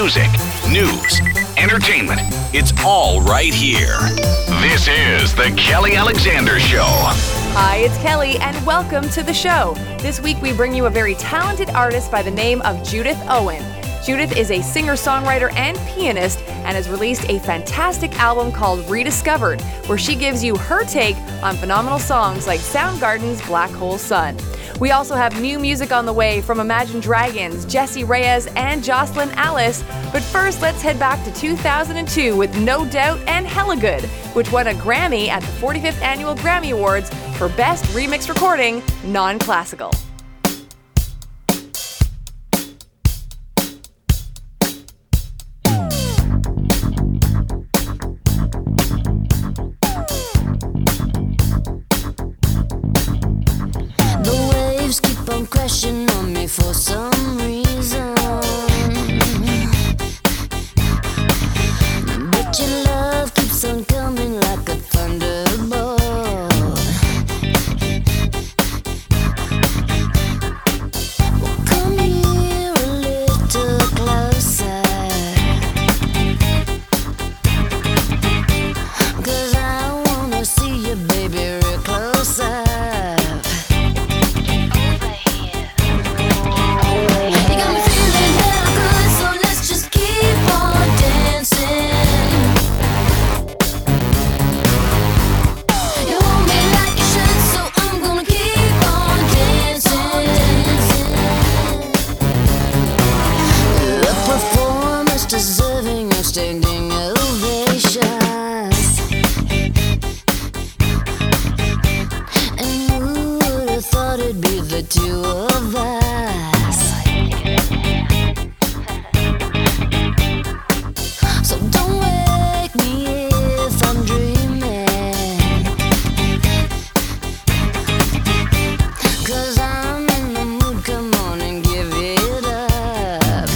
music, news, entertainment. It's all right here. This is The Kelly Alexander Show. Hi, it's Kelly, and welcome to the show. This week we bring you a very talented artist by the name of Judith Owen. Judith is a singer-songwriter and pianist and has released a fantastic album called Rediscovered, where she gives you her take on phenomenal songs like Soundgarden's Black Hole Sun. We also have new music on the way from Imagine Dragons, Jessie Reyez, and Jocelyn Alice. But first, let's head back to 2002 with No Doubt and Hella Good, which won a Grammy at the 45th Annual Grammy Awards for Best Remix Recording, Non-Classical. Crashing on me for some reason, but your love keeps on coming like a thunderbolt. Well, come here a little closer, 'cause I wanna see you, baby, real closer. Deserving of standing ovations, and who would have thought it'd be the two of us? So don't wake me if I'm dreaming, 'cause I'm in the mood, come on and give it up.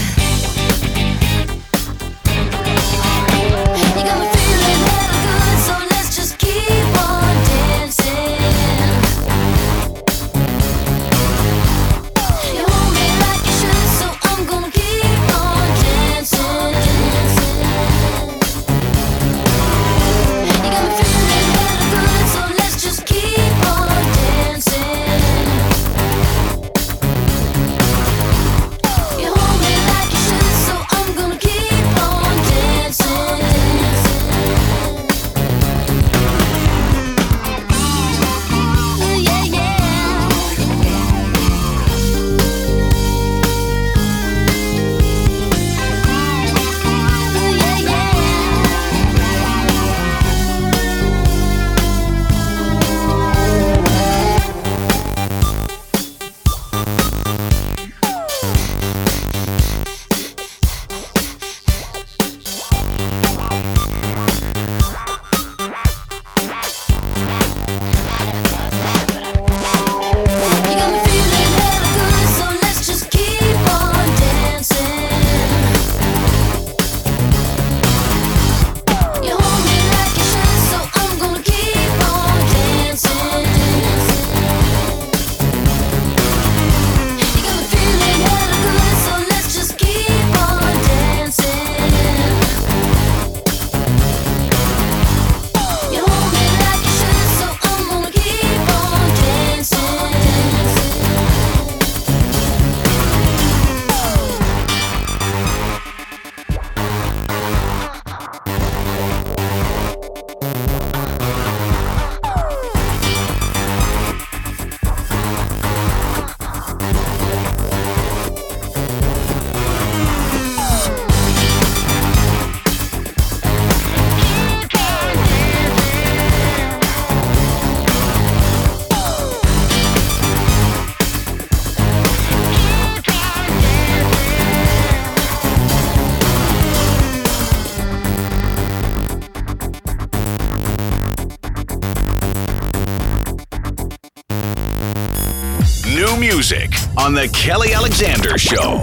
New music on The Kelly Alexander Show.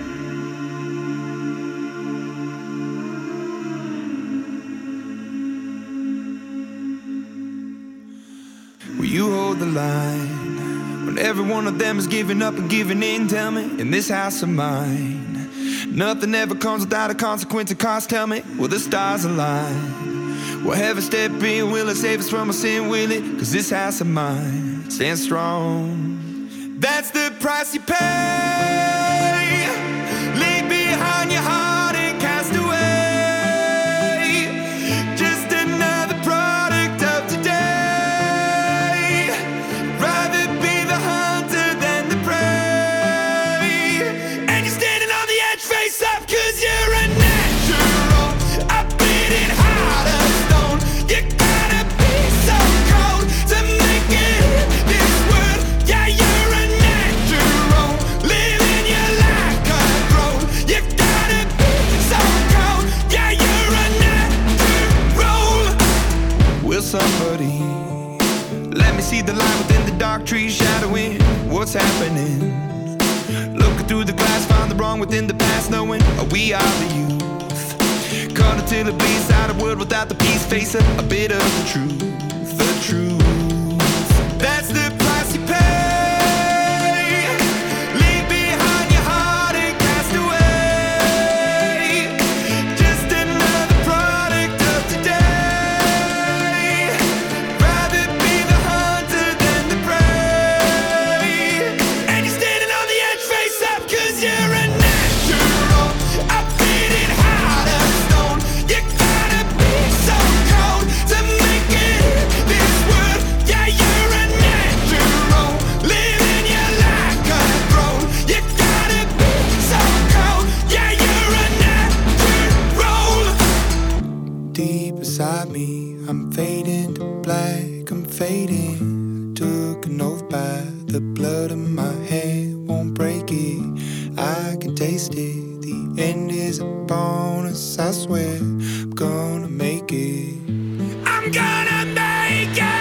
Will you hold the line when every one of them is giving up and giving in? Tell me, in this house of mine, Nothing ever comes without a consequence of cost. Tell me, will the stars align? Will heaven step in? Will it save us from our sin? Will it? 'Cause this house of mine stands strong. That's the price you pay. Leave behind your heart and cast away. Just another product of today. Rather be the hunter than the prey. And you're standing on the edge, face up, 'cause you're a natural. A beating heart of stone. You gotta be so cold to make it in this world. Yeah, you're a natural. Living your life cutthroat. You gotta be so cold. Yeah, you're a natural. Will somebody let me see the light within the dark trees shadowing what's happening? Looking through the glass, find the wrong within the past, knowing we are the youth. Caught until it bleeds out a world without the peace, face a bit of the truth, the truth. That's the price you pay. Leave behind your heart and cast away. Just another product of today. Rather be the hunter than the prey. And you're standing on the edge, face up, 'cause you're a natural. A beating heart of stone. You gotta be so cold to make it in this world. Yeah, you're a natural. Living your life cutthroat. You gotta be so cold. Yeah, you're a natural. Deep inside me, I'm fading to black. I'm fading. Took an oath by the blood in my head. Won't break it. I can taste it. The end is a bonus. I swear I'm gonna make it. I'm gonna make it.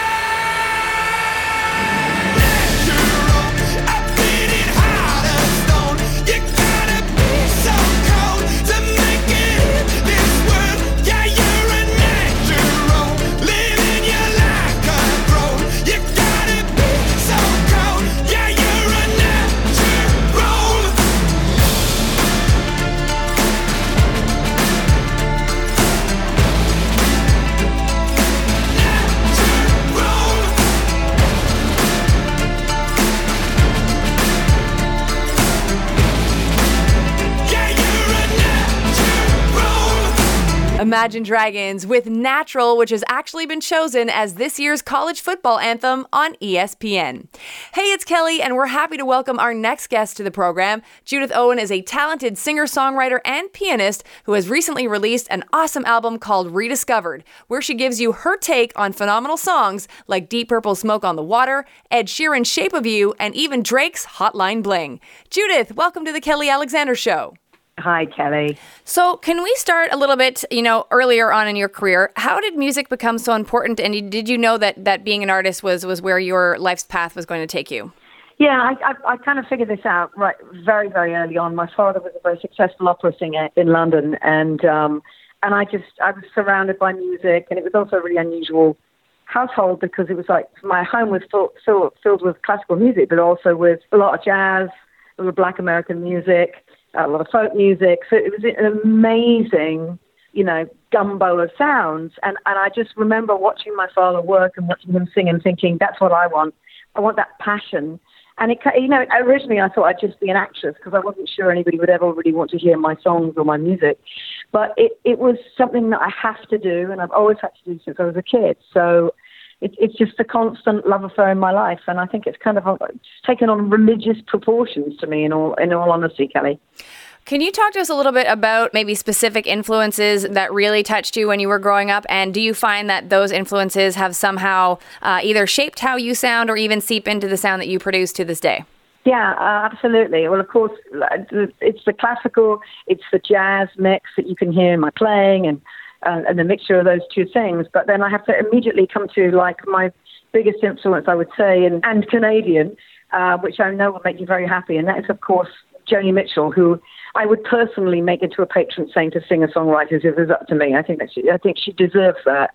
Natural, a beating heart of stone. You gotta be so cold to make it in this world. Yeah, you're a natural. Living your life cutthroat. You gotta be so cold. Yeah, you're a natural. Imagine Dragons with Natural, which has actually been chosen as this year's college football anthem on ESPN. Hey, it's Kelly, and we're happy to welcome our next guest to the program. Judith Owen is a talented singer-songwriter and pianist who has recently released an awesome album called Rediscovered, where she gives you her take on phenomenal songs like Deep Purple's Smoke on the Water, Ed Sheeran's Shape of You, and even Drake's Hotline Bling. Judith, welcome to the Kelly Alexander Show. Hi, Kelly. So can we start a little bit, earlier on in your career? How did music become so important? And did you know that being an artist was where your life's path was going to take you? Yeah, I kind of figured this out very, very early on. My father was a very successful opera singer in London, and I was surrounded by music, and it was also a really unusual household because it was like my home was filled with classical music, but also with a lot of jazz, a lot of Black American music, a lot of folk music. So it was an amazing, gumbo of sounds. And I just remember watching my father work and watching him sing and thinking, that's what I want. I want that passion. And originally I thought I'd just be an actress because I wasn't sure anybody would ever really want to hear my songs or my music. But it was something that I have to do, and I've always had to do since I was a kid. So it's just a constant love affair in my life, and I think it's kind of taken on religious proportions to me. In all honesty, Kelly. Can you talk to us a little bit about maybe specific influences that really touched you when you were growing up? And do you find that those influences have somehow either shaped how you sound or even seep into the sound that you produce to this day? Yeah, absolutely. Well, of course, it's the classical, it's the jazz mix that you can hear in my playing, and the mixture of those two things. But then I have to immediately come to my biggest influence, I would say, and Canadian, which I know will make you very happy. And that is, of course, Joni Mitchell, who I would personally make into a patron saint of singer-songwriters if it was up to me. I think she deserves that.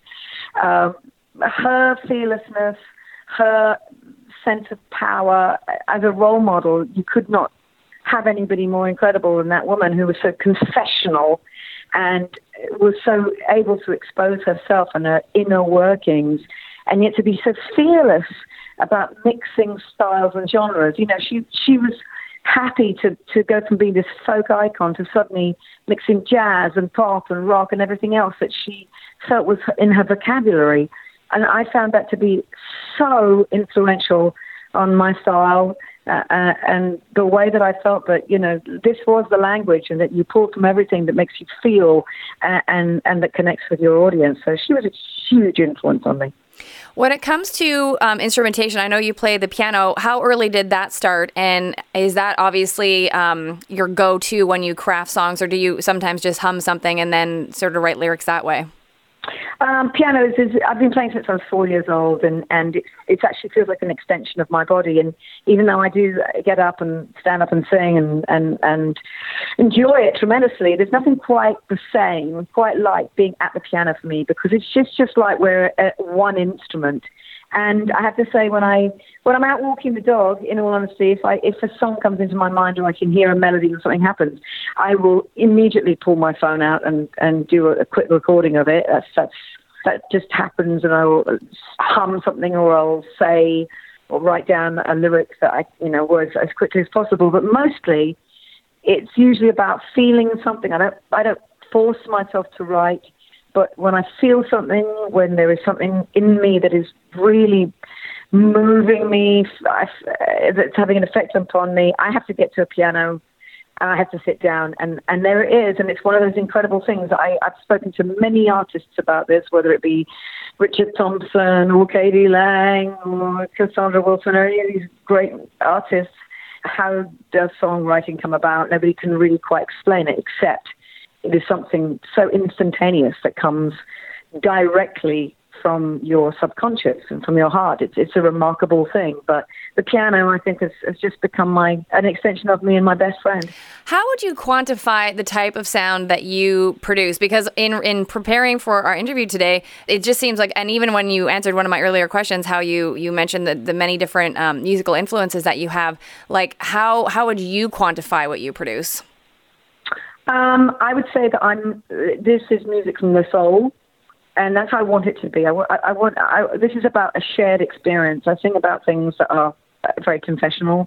Her fearlessness, her sense of power as a role model, you could not have anybody more incredible than that woman who was so confessional and was so able to expose herself and her inner workings, and yet to be so fearless about mixing styles and genres. You know, she was happy to go from being this folk icon to suddenly mixing jazz and pop and rock and everything else that she felt was in her vocabulary. And I found that to be so influential on my style and the way that I felt that, you know, this was the language and that you pull from everything that makes you feel and that connects with your audience. So she was a huge influence on me. When it comes to instrumentation, I know you play the piano. How early did that start? And is that obviously your go-to when you craft songs, or do you sometimes just hum something and then sort of write lyrics that way? Piano I've been playing since I was 4 years old, and it actually feels like an extension of my body. And even though I do get up and stand up and sing and enjoy it tremendously, there's nothing quite the same, quite like being at the piano for me, because it's just like we're one instrument. And I have to say, when I'm out walking the dog, in all honesty, if a song comes into my mind or I can hear a melody or something happens, I will immediately pull my phone out and do a quick recording of it. That just happens, and I will hum something, or I'll say or write down a lyric that words as quickly as possible. But mostly, it's usually about feeling something. I don't force myself to write. But when I feel something, when there is something in me that is really moving me, that's having an effect upon me, I have to get to a piano and I have to sit down. And there it is. And it's one of those incredible things. I've spoken to many artists about this, whether it be Richard Thompson or Katie Lang or Cassandra Wilson or any of these great artists. How does songwriting come about? Nobody can really quite explain it, except it is something so instantaneous that comes directly from your subconscious and from your heart. It's a remarkable thing. But the piano, I think, has just become an extension of me and my best friend. How would you quantify the type of sound that you produce? Because in preparing for our interview today, it just seems like, and even when you answered one of my earlier questions, how you mentioned the many different musical influences that you have, like how would you quantify what you produce? I would say that this is music from the soul, and that's how I want it to be. This is about a shared experience. I sing about things that are very confessional.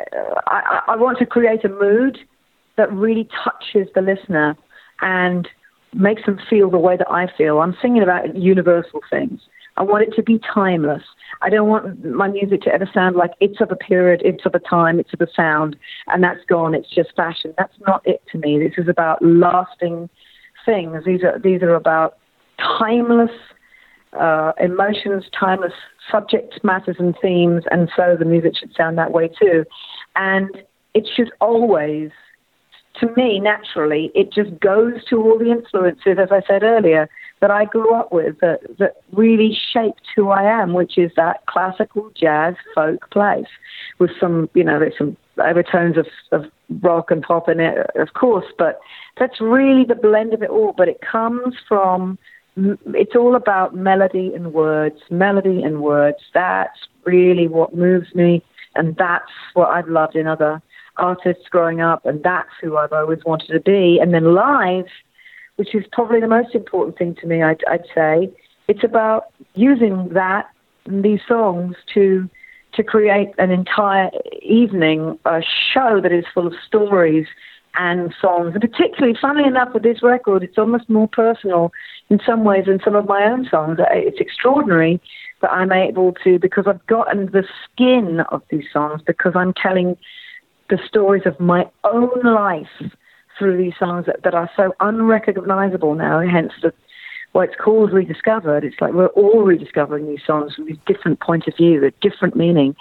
I want to create a mood that really touches the listener and makes them feel the way that I feel. I'm singing about universal things. I want it to be timeless. I don't want my music to ever sound like it's of a period, it's of a time, it's of a sound, and that's gone, it's just fashion. That's not it to me. This is about lasting things. These are about timeless emotions, timeless subject matters and themes, and so the music should sound that way too. And it should always, to me, naturally, it just goes to all the influences, as I said earlier, that I grew up with, that really shaped who I am, which is that classical jazz folk place with some, there's some overtones of rock and pop in it, of course, but that's really the blend of it all. But it comes from, it's all about melody and words. That's really what moves me, and that's what I've loved in other artists growing up, and that's who I've always wanted to be. And then live, which is probably the most important thing to me, I'd say. It's about using these songs to create an entire evening, a show that is full of stories and songs. And particularly, funnily enough, with this record, it's almost more personal in some ways than some of my own songs. It's extraordinary that I'm able to, because I've gotten the skin of these songs, because I'm telling the stories of my own life through these songs that are so unrecognizable now, hence why it's called Rediscovered. It's like we're all rediscovering these songs from these different point of view, a different meaning.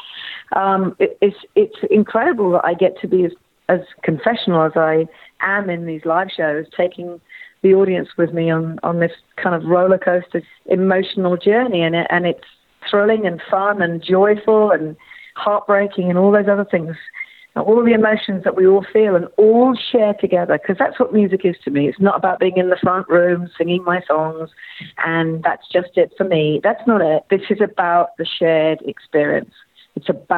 It's incredible that I get to be as confessional as I am in these live shows, taking the audience with me on this kind of roller coaster emotional journey, and it's thrilling and fun and joyful and heartbreaking and all those other things. All the emotions that we all feel and all share together, because that's what music is to me. It's not about being in the front room singing my songs, and that's just it for me. That's not it. This is about the shared experience. It's about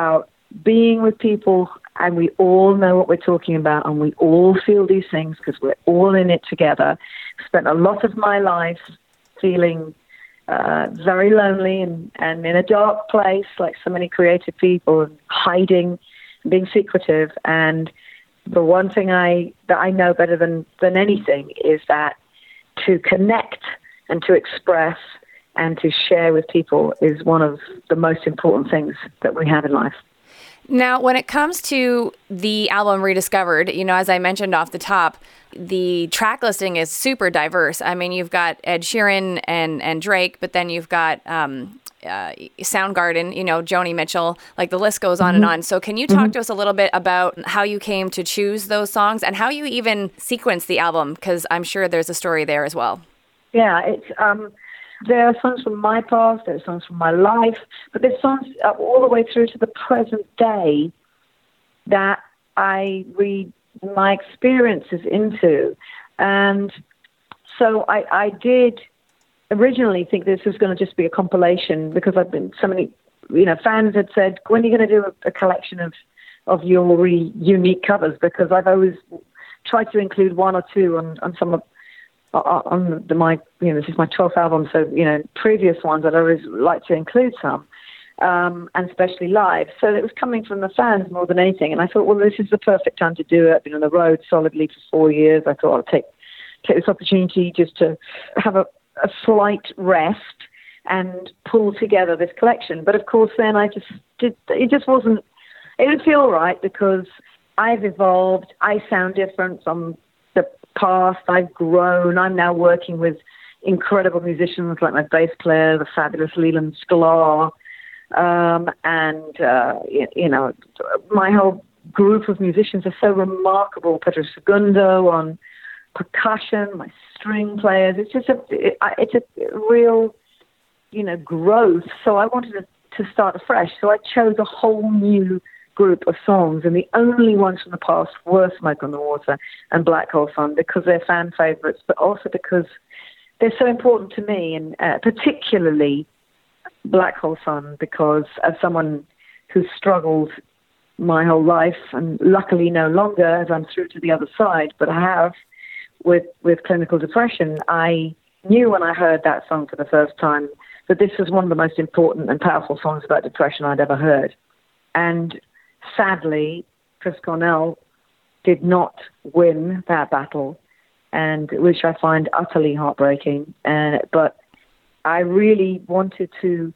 being with people, and we all know what we're talking about, and we all feel these things because we're all in it together. Spent a lot of my life feeling very lonely and in a dark place, like so many creative people, and hiding, and being secretive. And the one thing that I know better than anything is that to connect and to express and to share with people is one of the most important things that we have in life. Now, when it comes to the album Rediscovered, as I mentioned off the top, the track listing is super diverse. I mean, you've got Ed Sheeran and Drake, but then you've got Soundgarden, Joni Mitchell, like the list goes on and on. So can you talk to us a little bit about how you came to choose those songs and how you even sequence the album? Because I'm sure there's a story there as well. Yeah, it's there are songs from my past, there are songs from my life, but there's songs all the way through to the present day that I read my experiences into. And so I did originally think this was going to just be a compilation because I've been so many, fans had said, when are you going to do a collection of your really unique covers? Because I've always tried to include one or two on some of my this is my 12th album, so previous ones I'd always like to include some, and especially live. So it was coming from the fans more than anything, and I thought, well, this is the perfect time to do it. I've been on the road solidly for 4 years. I thought I'll take this opportunity just to have a slight rest and pull together this collection. But of course, then it didn't feel right because I've evolved. I sound different from the past. I've grown. I'm now working with incredible musicians like my bass player, the fabulous Leland Sklar, my whole group of musicians are so remarkable. Pedro Segundo on percussion, my string players. It's just it's a real, growth. So I wanted to start afresh. So I chose a whole new group of songs, and the only ones from the past were Smoke on the Water and Black Hole Sun because they're fan favorites, but also because they're so important to me, and particularly Black Hole Sun, because as someone who's struggled my whole life, and luckily no longer as I'm through to the other side, but I have with clinical depression, I knew when I heard that song for the first time that this was one of the most important and powerful songs about depression I'd ever heard. And sadly, Chris Cornell did not win that battle, and which I find utterly heartbreaking. But I really wanted to,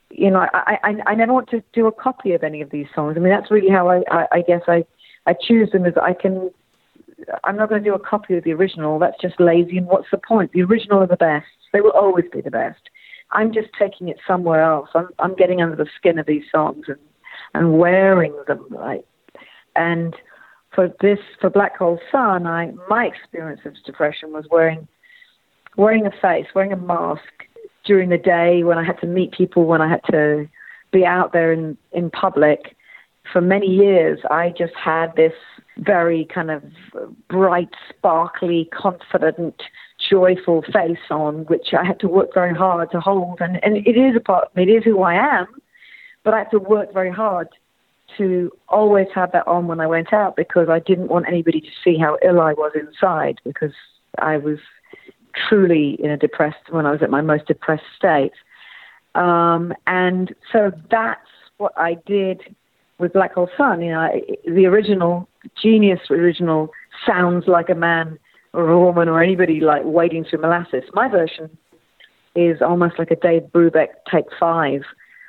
I never want to do a copy of any of these songs. I mean, that's really how I guess I choose them. Is I'm not going to do a copy of the original. That's just lazy. And what's the point? The original are the best. They will always be the best. I'm just taking it somewhere else. I'm getting under the skin of these songs and wearing them, right? And for Black Hole Sun, my experience of depression was wearing a face, wearing a mask during the day when I had to meet people, when I had to be out there in public. For many years, I just had this very kind of bright, sparkly, confident, joyful face on, which I had to work very hard to hold. And it is a part of me, it is who I am, but I had to work very hard to always have that on when I went out because I didn't want anybody to see how ill I was inside, because I was truly when I was at my most depressed state. And so that's what I did with Black Hole Sun. The original sounds like a man or a woman or anybody like wading through molasses. My version is almost like a Dave Brubeck Take 5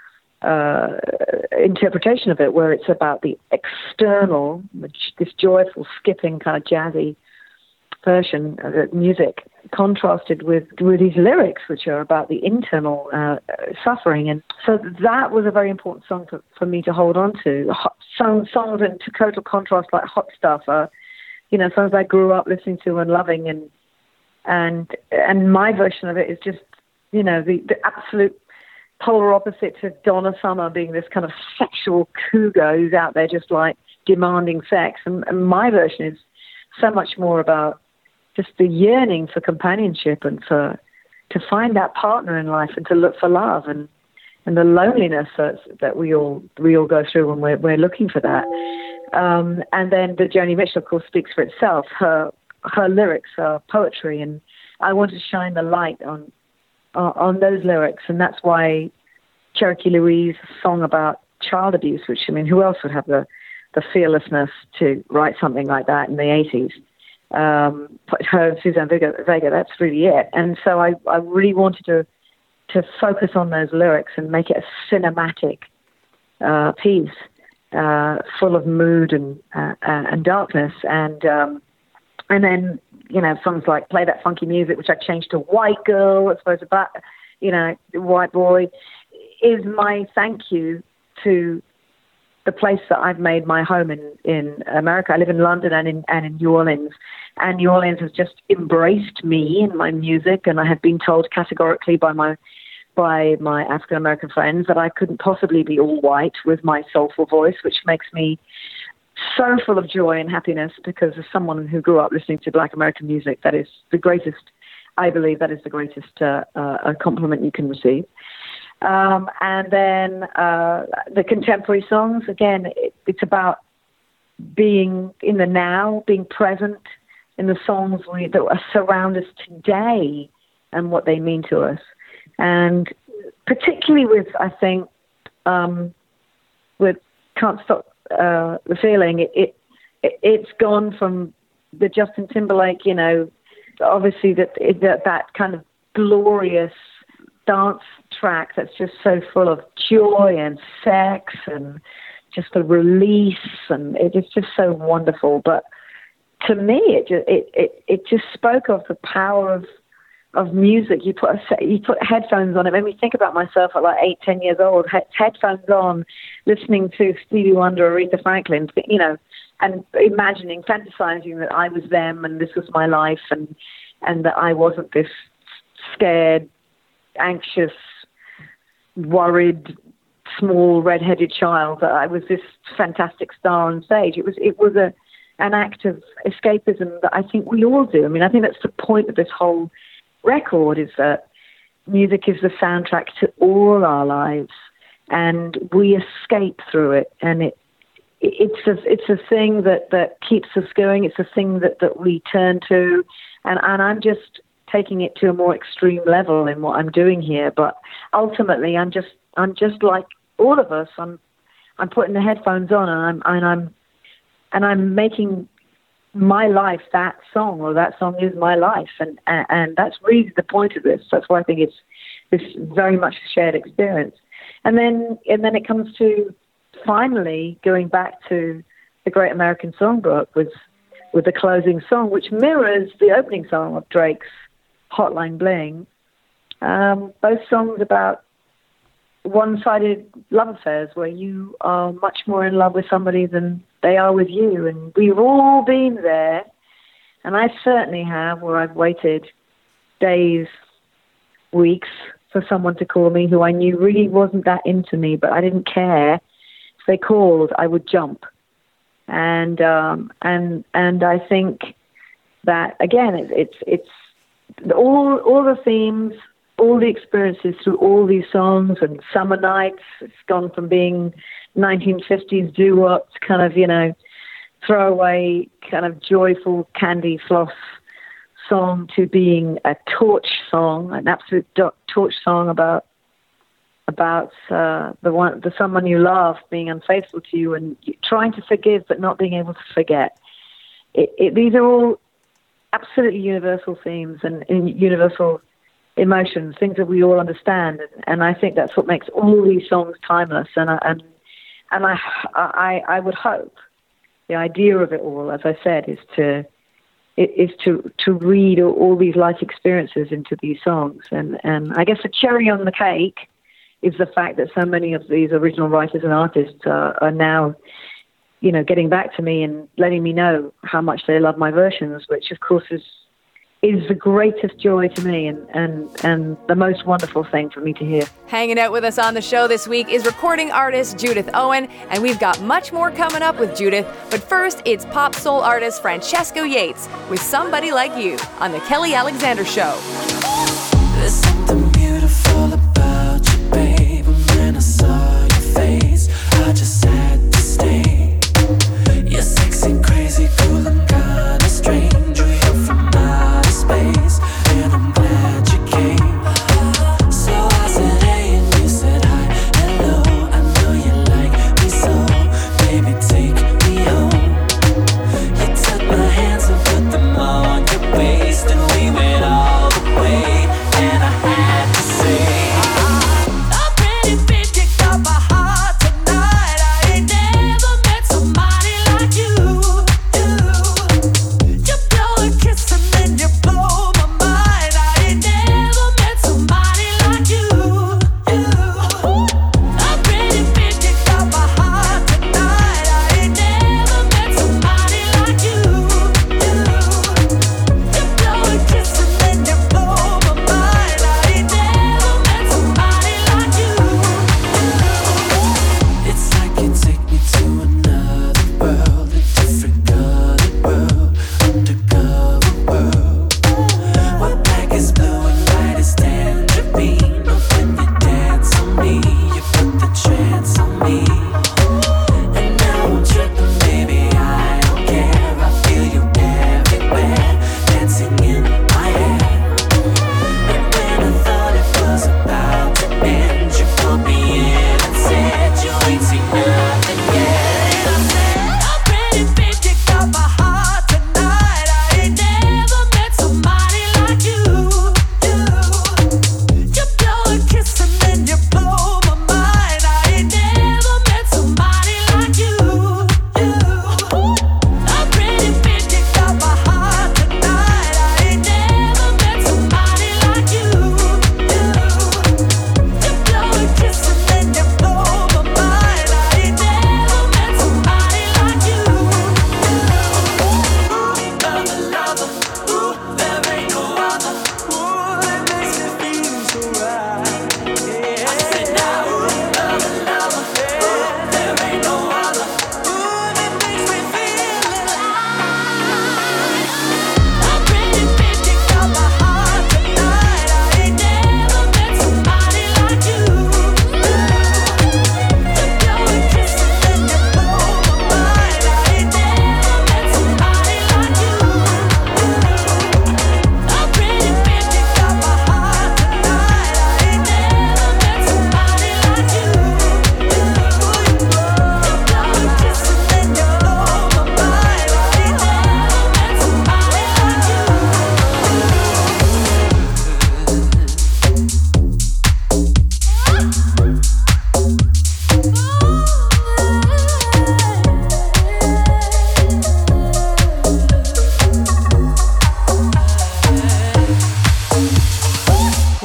interpretation of it, where it's about the external, this joyful, skipping, kind of jazzy version of the music, contrasted with these lyrics, which are about the internal suffering. And so that was a very important song for me to hold on to. Songs in total contrast, like Hot Stuff, songs I grew up listening to and loving, and my version of it is just, the absolute polar opposite to Donna Summer being this kind of sexual cougar who's out there just like demanding sex. And my version is so much more about just the yearning for companionship and to find that partner in life and to look for love. And and the loneliness that we all go through when we're looking for that. And then the Joni Mitchell, of course, speaks for itself. Her lyrics are poetry, and I want to shine the light on those lyrics, and that's why Cherokee Louise, a song about child abuse, which, I mean, who else would have the fearlessness to write something like that in the 80s? Her and Suzanne Vega, that's really it. And so I really wanted to focus on those lyrics and make it a cinematic piece, full of mood and darkness. And then, you know, songs like Play That Funky Music, which I changed to White Girl, I suppose, about, you know, white boy, is my thank you to the place that I've made my home in America. I live in London and in New Orleans, and New Orleans has just embraced me and my music, and I have been told categorically by my African American friends that I couldn't possibly be all white with my soulful voice, which makes me so full of joy and happiness, because as someone who grew up listening to Black American music, that is the greatest, I believe that is the greatest compliment you can receive. And then the contemporary songs, again, it's about being in the now, being present in the songs that surround us today and what they mean to us. And particularly with, I think, with Can't Stop the Feeling, it's gone from the Justin Timberlake, you know, obviously that kind of glorious dance track that's just so full of joy and sex and just the release, and it is just so wonderful. But to me, it just spoke of the power of music. You put headphones on. It made me think about myself at like 8-10 years old, headphones on, listening to Stevie Wonder, Aretha Franklin, you know, and fantasizing that I was them and this was my life, and that I wasn't this scared, anxious, worried, small, red-headed child, that I was this fantastic star on stage. It was an act of escapism that I think we all do. I mean, I think that's the point of this whole record, is that music is the soundtrack to all our lives, and we escape through it. And it's a thing that keeps us going. It's a thing that we turn to, and I'm just taking it to a more extreme level in what I'm doing here. But ultimately, I'm just like all of us. I'm putting the headphones on, and I'm making my life that song, or that song is my life, and that's really the point of this. That's why I think it's very much a shared experience. And then it comes to finally going back to the Great American Songbook with the closing song, which mirrors the opening song of Drake's Hotline Bling. Both songs about one-sided love affairs, where you are much more in love with somebody than they are with you. And we've all been there, and I certainly have, where I've waited days, weeks for someone to call me who I knew really wasn't that into me, but I didn't care. If they called, I would jump. And I think that, again, it's all the themes, all the experiences through all these songs, and Summer Nights. It's gone from being 1950s doo-wop to kind of, you know, throwaway, kind of joyful candy floss song, to being a torch song, an absolute torch song about the someone you love being unfaithful to you, and trying to forgive but not being able to forget. These are all absolutely universal themes and universal emotions, things that we all understand, and I think that's what makes all these songs timeless. And I would hope the idea of it all, as I said, is to read all these life experiences into these songs. And I guess the cherry on the cake is the fact that so many of these original writers and artists are now, you know, getting back to me and letting me know how much they love my versions, which of course is the greatest joy to me, and the most wonderful thing for me to hear. Hanging out with us on the show this week is recording artist Judith Owen, and we've got much more coming up with Judith. But first, it's pop soul artist Francesco Yates with Somebody Like You on The Kelly Alexander Show. There's something beautiful about you, babe.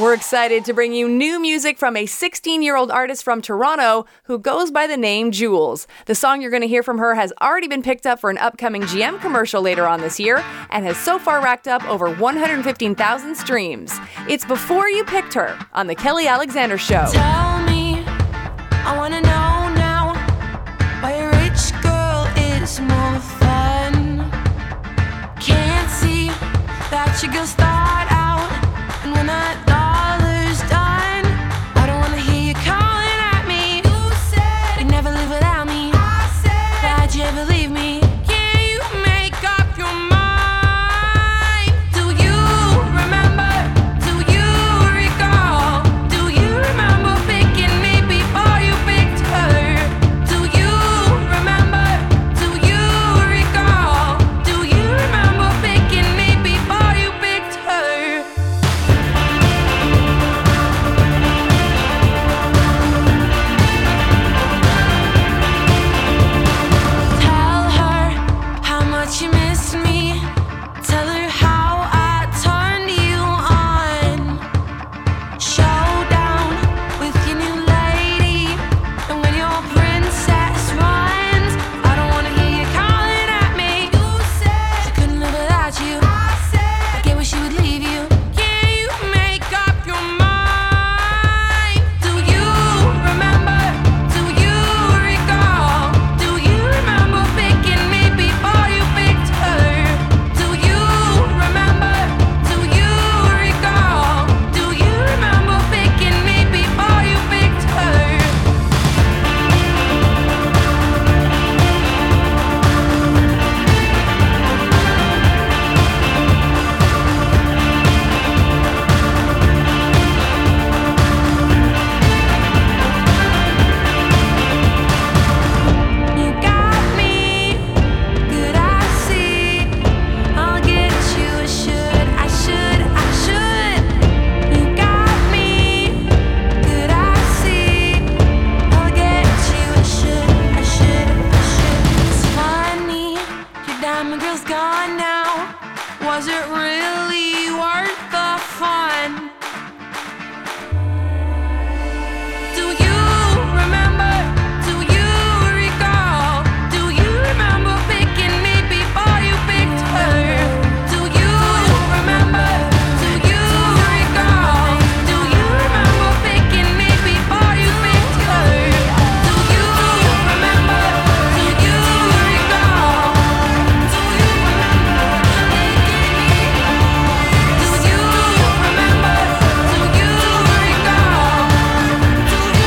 We're excited to bring you new music from a 16-year-old artist from Toronto who goes by the name Jules. The song you're going to hear from her has already been picked up for an upcoming GM commercial later on this year and has so far racked up over 115,000 streams. It's Before You Picked Her on The Kelly Alexander Show. Tell me, I wanna know now, why a rich girl is more fun. Can't see that your girl start out, and when that dollar's done, I don't wanna hear you calling at me. You said you'd never live without me. I said, why'd you ever leave me? Can you make up your mind? Do you remember? Do you recall? Do you remember picking me before you picked her? Do you remember? Do you recall? Do you remember picking me before you picked her? Tell her how much you miss me. Tell her how I turned you on. Showdown with your new lady, and when your princess runs, I don't wanna hear you calling at me. You said she couldn't live without you. I said I get where she would leave you. Can you make up your mind? Do you remember? Do you recall? Do you remember picking me before you picked her? Do you remember? Do you recall? Do you remember picking me before you picked her? You got me, good I see. I'll get you, I should. You got me, good I see. I'll get you, I should. It's funny, your diamond girl's gone now. Was it really worth the fun? Do you remember? Do you recall? Do you remember picking me before you picked her? Do you remember? Do you recall? Do you remember picking me before you picked her? Do you remember? Do you recall? Do you remember picking me? Do you remember? Do you recall? Do you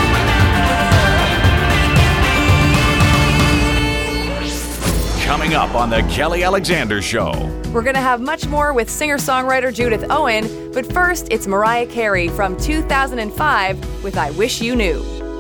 Coming up on The Kelly Alexander Show. We're going to have much more with singer-songwriter Judith Owen, but first it's Mariah Carey from 2005 with I Wish You Knew.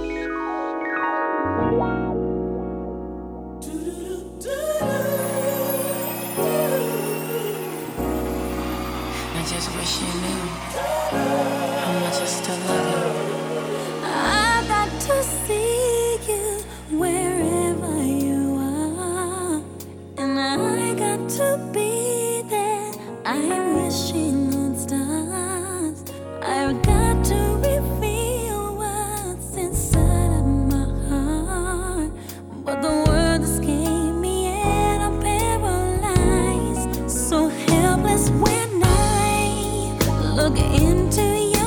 I just wish you knew how much I still love you. I got to see you wherever you are, and I got to be there. I'm wishing on stars. I've got to reveal what's inside of my heart, but the words escape me and I'm paralyzed, so helpless when I look into your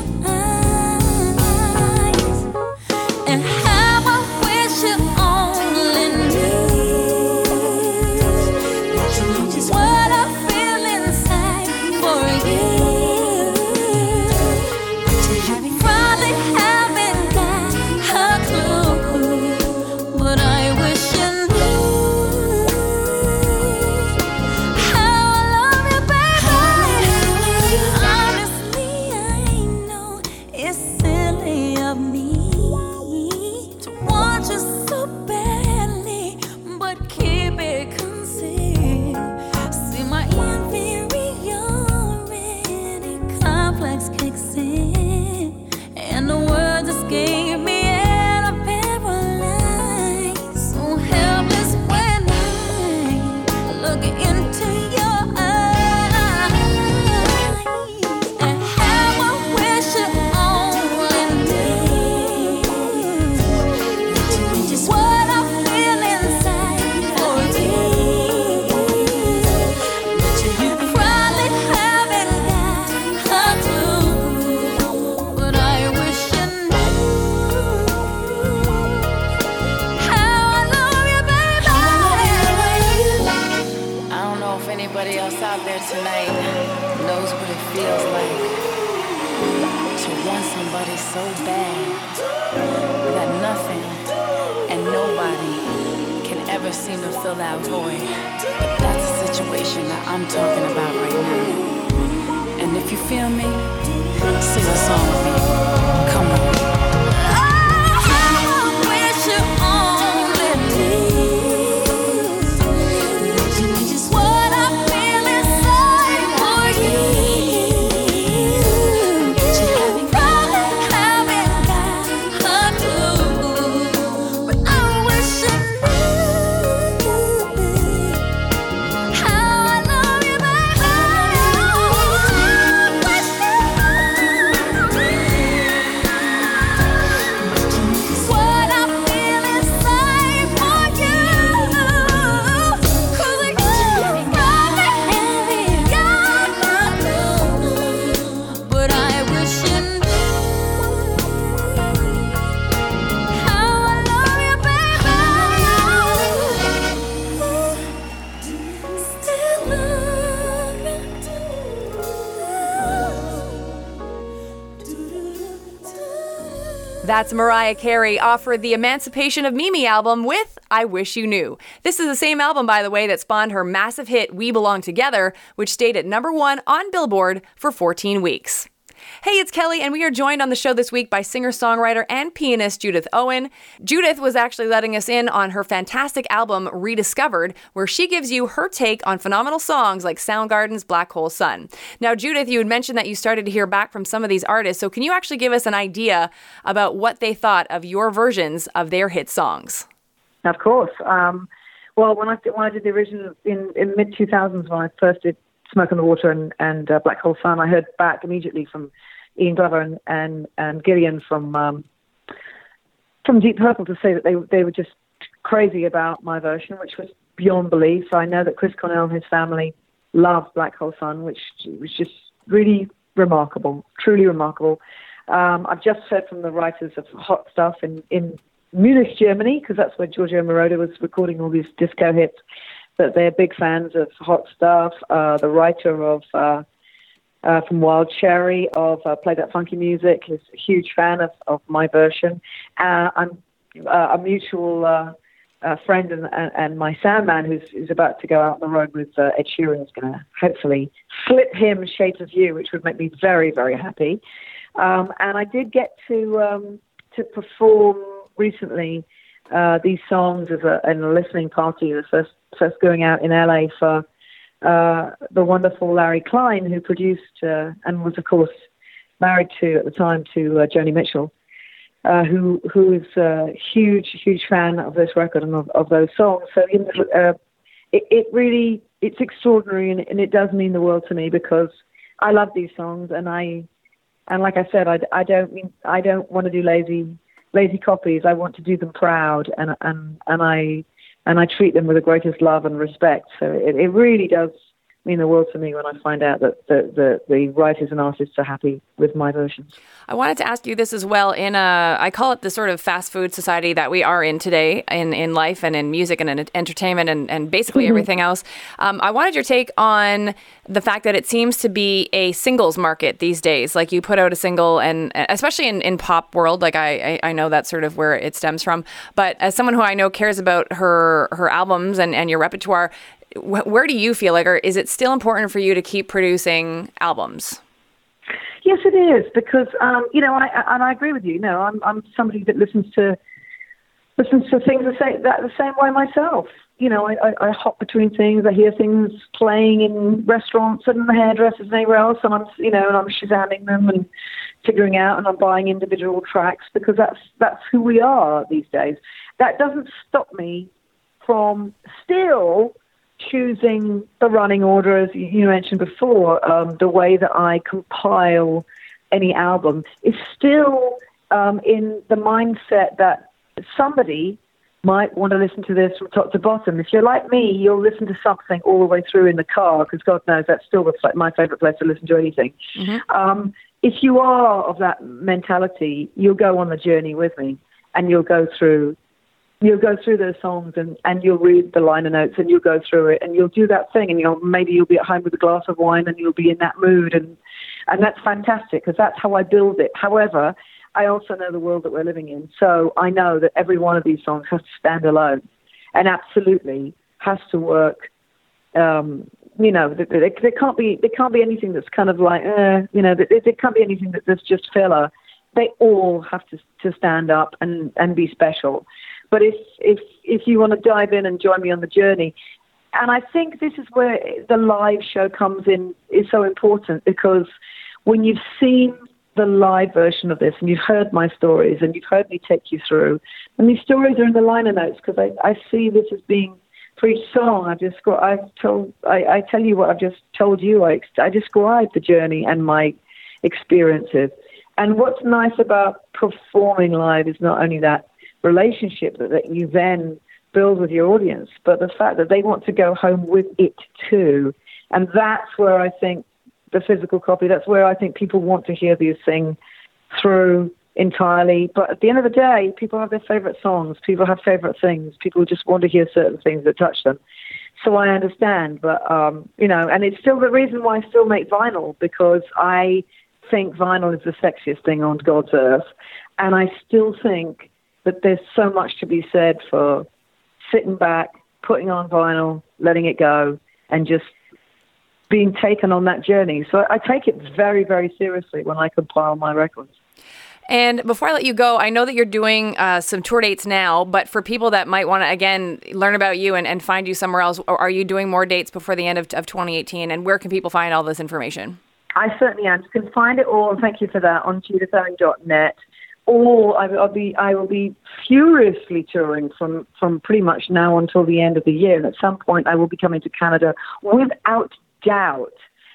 eyes. And how I wish you only knew what I feel inside for you. knows what it feels like to want somebody so bad that nothing and nobody can ever seem to fill that void. But that's the situation that I'm talking about right now. And if you feel me, sing a song with me. Come on. That's Mariah Carey offered the Emancipation of Mimi album with I Wish You Knew. This is the same album, by the way, that spawned her massive hit We Belong Together, which stayed at #1 on Billboard for 14 weeks. Hey, it's Kelly, and we are joined on the show this week by singer-songwriter and pianist Judith Owen. Judith was actually letting us in on her fantastic album Rediscovered, where she gives you her take on phenomenal songs like Soundgarden's Black Hole Sun. Now, Judith, you had mentioned that you started to hear back from some of these artists, so can you actually give us an idea about what they thought of your versions of their hit songs? Of course. Well, when I did the original in mid-2000s, when I first did Smoke on the Water and Black Hole Sun, I heard back immediately from Ian Glover and Gillian from Deep Purple to say that they were just crazy about my version, which was beyond belief. I know that Chris Cornell and his family loved Black Hole Sun, which was just really remarkable, truly remarkable. I've just heard from the writers of Hot Stuff in Munich, Germany, because that's where Giorgio Moroder was recording all these disco hits, that they're big fans of Hot Stuff. The writer of from Wild Cherry of Play That Funky Music is a huge fan of my version. I'm a mutual friend and my sound man who's about to go out on the road with Ed Sheeran is going to hopefully flip him Shape of You, which would make me very, very happy. And I did get to perform recently these songs in a listening party, the first going out in LA for the wonderful Larry Klein, who produced and was, of course, married at the time to Joni Mitchell, who is a huge fan of this record and of those songs. So it's extraordinary, and it does mean the world to me because I love these songs, and like I said, I don't want to do lazy copies. I want to do them proud, and I treat them with the greatest love and respect. So it really does mean the world to me when I find out that the writers and artists are happy with my versions. I wanted to ask you this as well. I call it the sort of fast food society that we are in today in life and in music and in entertainment and basically everything else. I wanted your take on the fact that it seems to be a singles market these days. Like you put out a single, and especially in pop world, like I know that's sort of where it stems from. But as someone who I know cares about her albums and your repertoire, where do you feel like, or is it still important for you to keep producing albums? Yes, it is, because I agree with you. No, I'm somebody that listens to things the same way myself. I hop between things. I hear things playing in restaurants and the hairdressers and anywhere else, and I'm shazamming them and figuring out, and I'm buying individual tracks because that's who we are these days. That doesn't stop me from still choosing the running order, as you mentioned before. The way that I compile any album is still in the mindset that somebody might want to listen to this from top to bottom. If you're like me, you'll listen to something all the way through in the car, because God knows that's still my favorite place to listen to anything. Mm-hmm. If you are of that mentality, you'll go on the journey with me, and you'll go through you'll go through those songs and you'll read the liner notes and you'll go through it and you'll do that thing and maybe you'll be at home with a glass of wine and you'll be in that mood and that's fantastic because that's how I build it. However, I also know the world that we're living in, so I know that every one of these songs has to stand alone and absolutely has to work. You know, there can't be anything that's kind of like, you know, there can't be anything that's just filler. They all have to stand up and be special. But if you want to dive in and join me on the journey, and I think this is where the live show comes in, is so important, because when you've seen the live version of this and you've heard my stories and you've heard me take you through, and these stories are in the liner notes because I see this as being, for each song, I tell you what I've just told you. I describe the journey and my experiences. And what's nice about performing live is not only that relationship that you then build with your audience, but the fact that they want to go home with it too. And that's where I think the physical copy, that's where I think people want to hear these things through entirely. But at the end of the day, people have their favorite songs, people have favorite things, people just want to hear certain things that touch them. So I understand, but you know, and it's still the reason why I still make vinyl, because I think vinyl is the sexiest thing on God's earth, and I still think that there's so much to be said for sitting back, putting on vinyl, letting it go, and just being taken on that journey. So I take it very, very seriously when I compile my records. And before I let you go, I know that you're doing some tour dates now, but for people that might want to, again, learn about you and find you somewhere else, are you doing more dates before the end of 2018? And where can people find all this information? I certainly am. You can find it all, and thank you for that, on judithowen.net. Or I will be furiously touring from pretty much now until the end of the year. And at some point, I will be coming to Canada without doubt.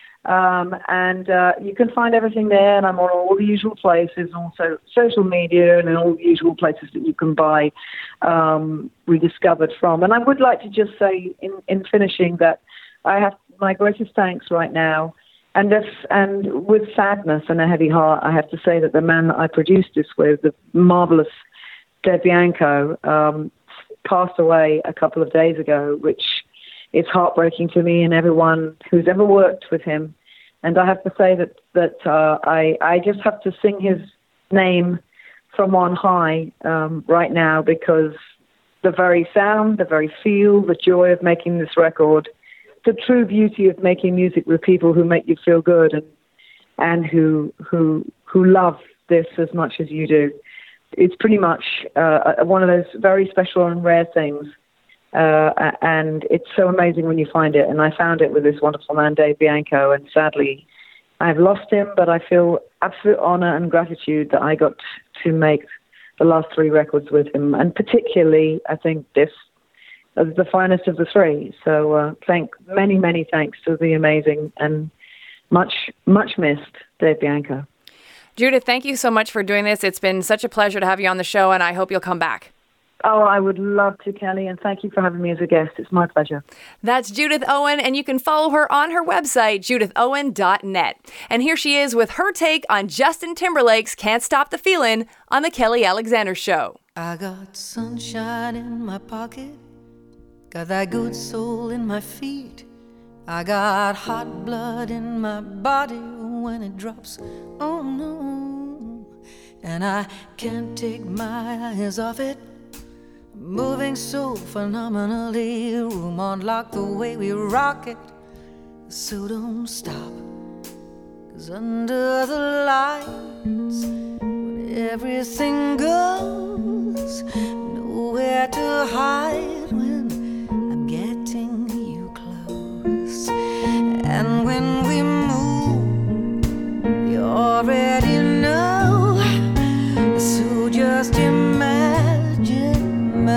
And you can find everything there, and I'm on all the usual places, also social media and all the usual places that you can buy Rediscovered from. And I would like to just say in finishing that I have my greatest thanks right now, and with sadness and a heavy heart, I have to say that the man that I produced this with, the marvelous Dave Bianco, passed away a couple of days ago, which is heartbreaking to me and everyone who's ever worked with him. And I have to say that I just have to sing his name from on high right now, because the very sound, the very feel, the joy of making this record, the true beauty of making music with people who make you feel good and who love this as much as you do. It's pretty much one of those very special and rare things. And it's so amazing when you find it. And I found it with this wonderful man, Dave Bianco, and sadly, I've lost him, but I feel absolute honor and gratitude that I got to make the last 3 records with him. And particularly, I think this is the finest of the 3. So many, many thanks to the amazing and much, much missed Dave Bianco. Judith, thank you so much for doing this. It's been such a pleasure to have you on the show, and I hope you'll come back. Oh, I would love to, Kelly, and thank you for having me as a guest. It's my pleasure. That's Judith Owen, and you can follow her on her website, judithowen.net. And here she is with her take on Justin Timberlake's Can't Stop the Feelin' on The Kelly Alexander Show. I got sunshine in my pocket, got that good soul in my feet. I got hot blood in my body when it drops, oh no. And I can't take my eyes off it, moving so phenomenally, room on lock the way we rock it. So don't stop, 'cause under the lights, when everything goes, nowhere to hide when I'm getting you close. And when we move, you already know, so just imagine,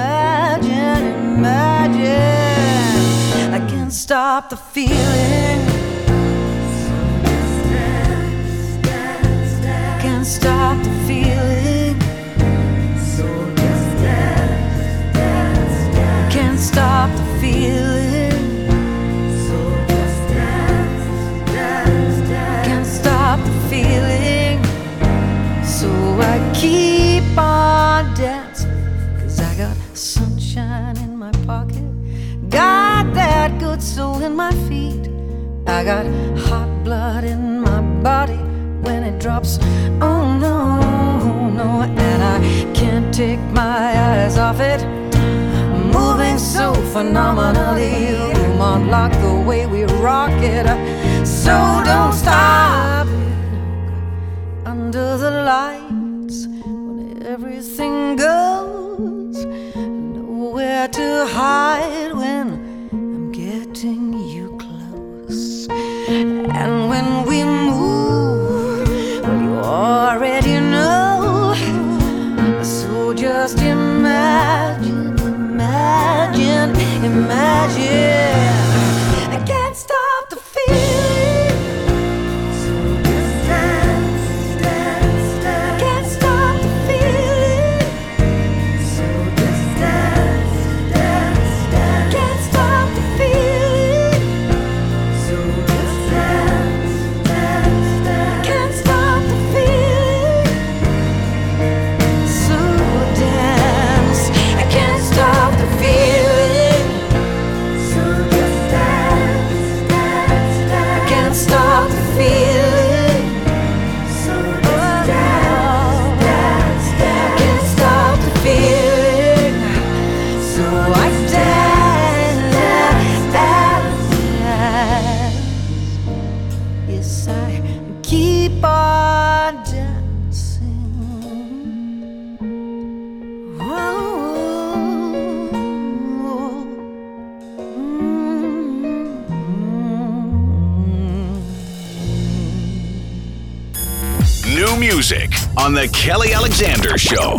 I can't stop the feeling. Can't stop the feeling. Can't stop the feeling. Can't stop the feeling. So I keep on dancing, 'cause I got I got hot blood in my body when it drops. Oh no, no, and I can't take my eyes off it. Moving so phenomenally, room on lock the way we rock it. So don't stop under the lights when everything goes. Nowhere to hide when I'm getting you close. And when we move, well, you already know. So just imagine, imagine, imagine. I can't stop the feeling. So just dance, dance, dance. I can't stop the feeling. So just dance, dance, dance. Can't stop the feeling. So just dance, dance, dance. Can't stop the feeling. So dance. I can't stop the feeling. So just dance, dance, dance. I can't stop the feeling. So just dance, dance, dance. I can't stop the feeling. So I dance, dance, dance. Yes, I keep on dancing. New music on The Kelly Alexander Show.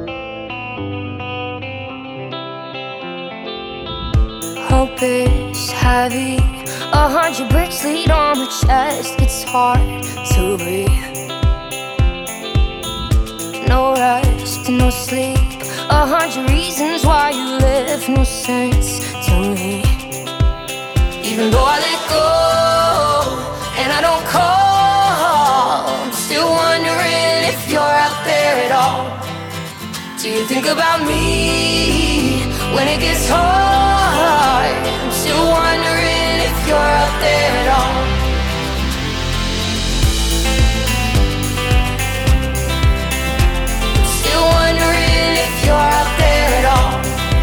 Hope is heavy. 100 bricks lead on my chest. It's hard to breathe. No rest, no sleep. 100 reasons why you live. No sense to me. Even though I let go and I don't call, I'm still wondering if you're out there at all. Do you think about me when it gets hard? I'm still wondering if you're out there at all. I'm still wondering if you're out there at all.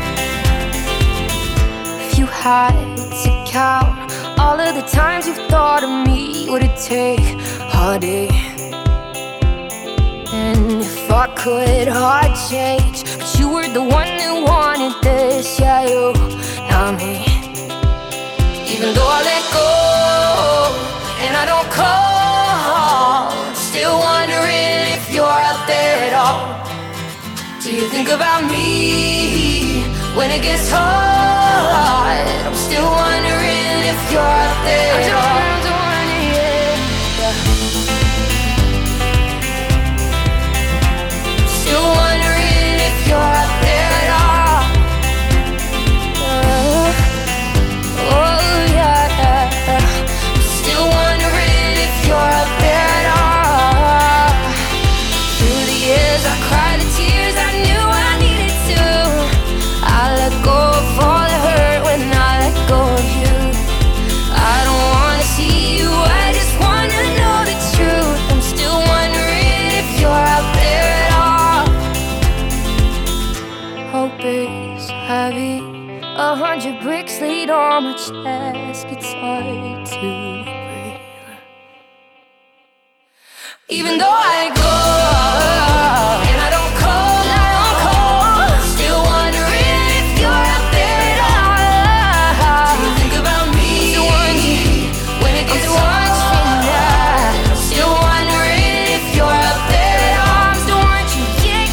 If you had to count all of the times you've thought of me, would it take a day? And if I could, I'd change, but you were the one that wanted this. Yeah, you, not me. Even though I let go and I don't call, I'm still wondering if you're out there at all. Do you think about me when it gets hard? I'm still wondering if you're out there at all. Still wondering if you're out there at all. Oh yeah. I'm still wondering if you're out there at all. Through the years I cried the tears I knew I needed to. I let go of all the hurt when I let go of you. I don't wanna see you, I just wanna know the truth. I'm still wondering if you're out there at all. Hope is heavy. 100 bricks laid on my chest. It's hard to breathe. Even though I go and I don't call, still wondering if you're out there at all. Do you think about me when it gets hard? I'm still wondering if you're out there at all. I'm still wondering,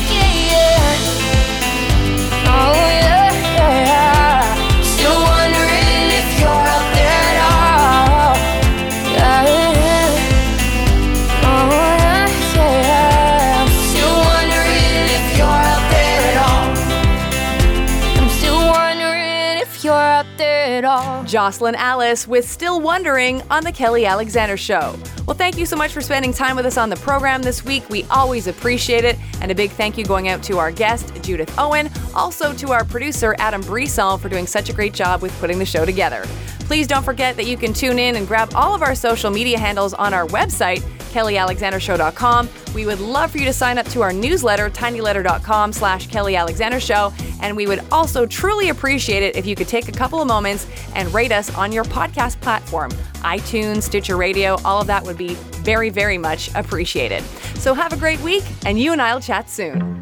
yeah. Oh yeah, yeah. Still wondering if you're out there at all. Yeah, yeah. Oh yeah, yeah. I'm still wondering if you're out there at all. I'm still wondering if you're out there at all. Jocelyn Alice with Still Wondering on The Kelly Alexander Show. Well, thank you so much for spending time with us on the program this week. We always appreciate it. And a big thank you going out to our guest, Judith Owen, also to our producer, Adam Brisson, for doing such a great job with putting the show together. Please don't forget that you can tune in and grab all of our social media handles on our website, KellyAlexanderShow.com. We would love for you to sign up to our newsletter, tinyletter.com/KellyAlexanderShow. And we would also truly appreciate it if you could take a couple of moments and rate us on your podcast platform. iTunes, Stitcher Radio, all of that would be very, very much appreciated. So have a great week, and you and I will chat soon.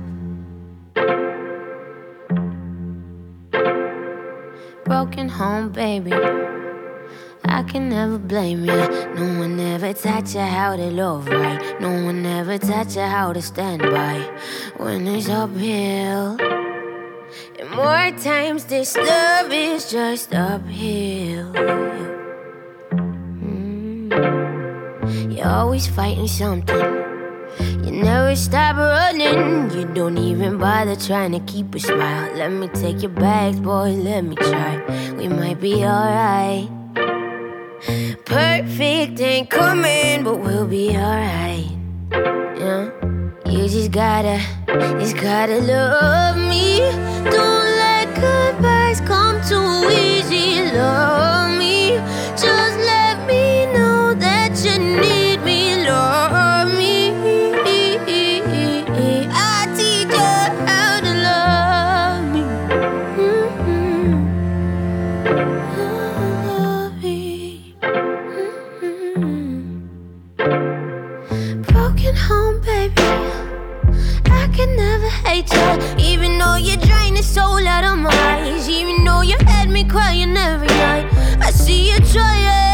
Broken home, baby. I can never blame you. No one ever taught you how to love right. No one ever taught you how to stand by when it's uphill. And more times this love is just uphill. You're always fighting something. You never stop running. You don't even bother trying to keep a smile. Let me take your bags, boy, let me try. We might be alright. Perfect ain't coming, but we'll be alright. Yeah, you just gotta love me. Don't let goodbyes come too easy. Love me, just let me know that you need me. Love me, I teach you how to love me. Love me. Broken home, baby. I can never hate you, even though you drain the soul out of my eyes. Even though you had me crying every night. I see you trying.